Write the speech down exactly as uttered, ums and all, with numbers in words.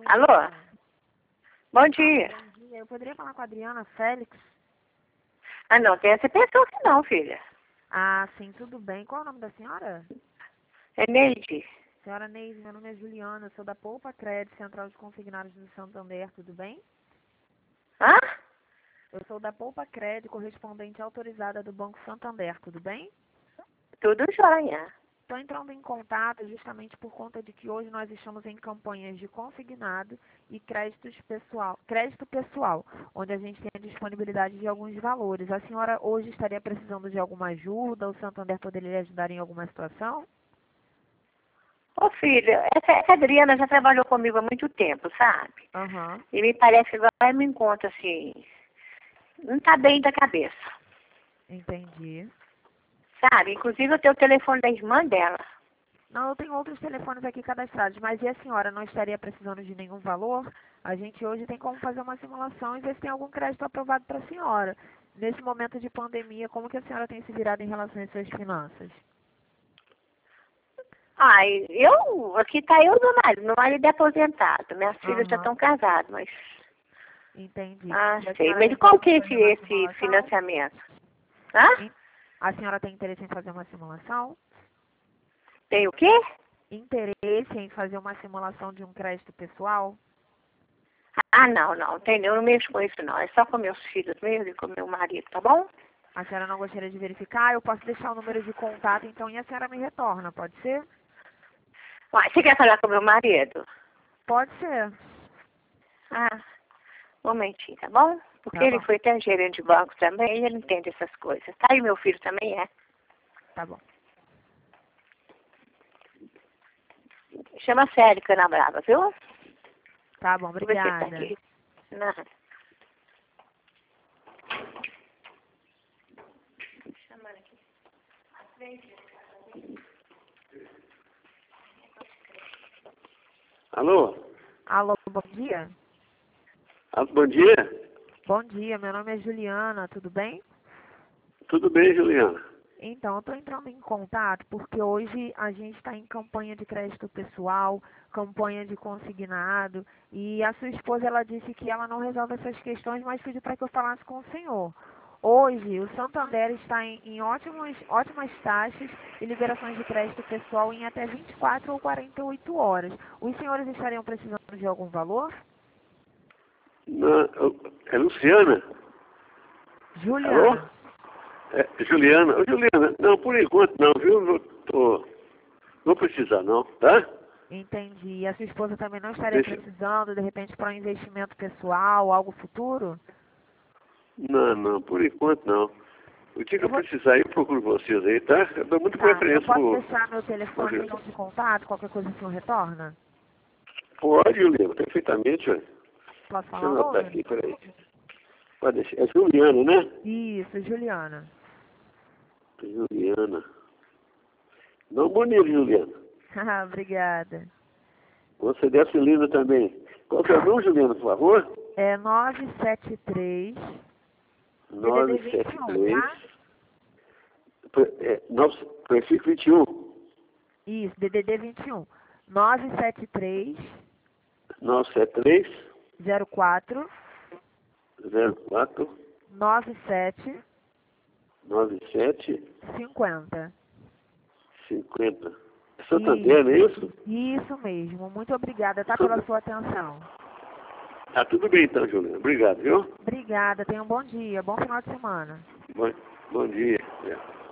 Alô? Bom dia. Bom dia. Eu poderia falar com a Adriana Félix? Ah, não, tem essa pessoa aqui não, filha. Ah, sim, tudo bem. Qual é o nome da senhora? É Neide. Senhora Neide, meu nome é Juliana, eu sou da Poupa Crédito Central de Consignados do Santander, tudo bem? Hã? Eu sou da Poupa Crédito, correspondente autorizada do Banco Santander, tudo bem? Tudo jóia. Estou entrando em contato justamente por conta de que hoje nós estamos em campanhas de consignado e créditos pessoal, crédito pessoal, onde a gente tem a disponibilidade de alguns valores. A senhora hoje estaria precisando de alguma ajuda? O Santander poderia lhe ajudar em alguma situação? Ô, filha, essa, essa Adriana já trabalhou comigo há muito tempo, sabe? Aham, E me parece que agora me encontra assim, não tá bem da cabeça, entendi. sabe? Inclusive eu tenho o telefone da irmã dela. Não, eu tenho outros telefones aqui cadastrados, mas e a senhora não estaria precisando de nenhum valor? A gente hoje tem como fazer uma simulação e ver se tem algum crédito aprovado para a senhora. Nesse momento de pandemia, como que a senhora tem se virado em relação às suas finanças? Ai, eu, aqui tá eu e meu marido. Meu marido é aposentado, minhas filhas já Aham, estão casadas, mas... entendi. Ah, E a sei. senhora Mas tem qual interesse que é em esse, fazer uma esse simulação? financiamento? Hã? Em- A senhora tem interesse em fazer uma simulação? Tem o quê? Interesse em fazer uma simulação de um crédito pessoal? Ah, não, não, entendeu? Eu não mexo com isso, não. É só com meus filhos mesmo e com meu marido, tá bom? A senhora não gostaria de verificar? Eu posso deixar o número de contato, então, e a senhora me retorna, pode ser? Uai, você quer falar com meu marido? Pode ser. Ah, um momentinho, tá bom? Porque Tá ele bom, foi até gerente de banco também e ele entende essas coisas. Tá? E meu filho também é. tá bom. Chama Célio Canabrava, viu? Tá bom, Deixa eu ver se ele tá obrigada. aqui. Não. Chamando aqui. Alô? Alô, bom dia? Ah, bom dia. Bom dia, meu nome é Juliana, tudo bem? Tudo bem, Juliana? Então, eu estou entrando em contato porque hoje a gente está em campanha de crédito pessoal, campanha de consignado, e a sua esposa ela disse que ela não resolve essas questões, mas pediu para que eu falasse com o senhor. Hoje, o Santander está em, em ótimas, ótimas taxas e liberações de crédito pessoal em até vinte e quatro ou quarenta e oito horas. Os senhores estariam precisando de algum valor? Não, eu- é Luciana? Alô? Juliana. É, Juliana? Ô, Juliana, não, por enquanto não, viu? Não, tô, não precisar não, tá? Entendi. E a sua esposa também não estaria Deixa. precisando, de repente, para um investimento pessoal, algo futuro? Não, não, por enquanto não. O dia que Eu eu vou, precisar, eu procuro vocês aí, tá? Eu dou muita tá, eu preferência posso pro... deixar meu pro telefone Ju- então de contato, qualquer coisa o senhor retorna? Pode, Juliana, perfeitamente, ué. Posso Deixa eu falar o anotar nome? aqui, peraí. Pode deixar. É Juliana, né? Isso, Juliana. Juliana. Não bonito, Juliana. Ah, obrigada. Você deve ser linda também. Qual que é o nome, Juliana, por favor? É nove sete três, D D D nove vinte sete e um, três. tá? É, nove, prefixo vinte e um. Isso, D D D vinte e um. nove sete três, nove sete três, zero quatro, zero quatro, nove sete nove sete, cinquenta. cinquenta. É Santander, não é isso? Isso mesmo. Muito obrigada, tá, pela Santa- sua atenção. Tá tudo bem então, Juliana. Obrigado, viu? Obrigada, tenha um bom dia, bom final de semana. Bom, bom dia. É.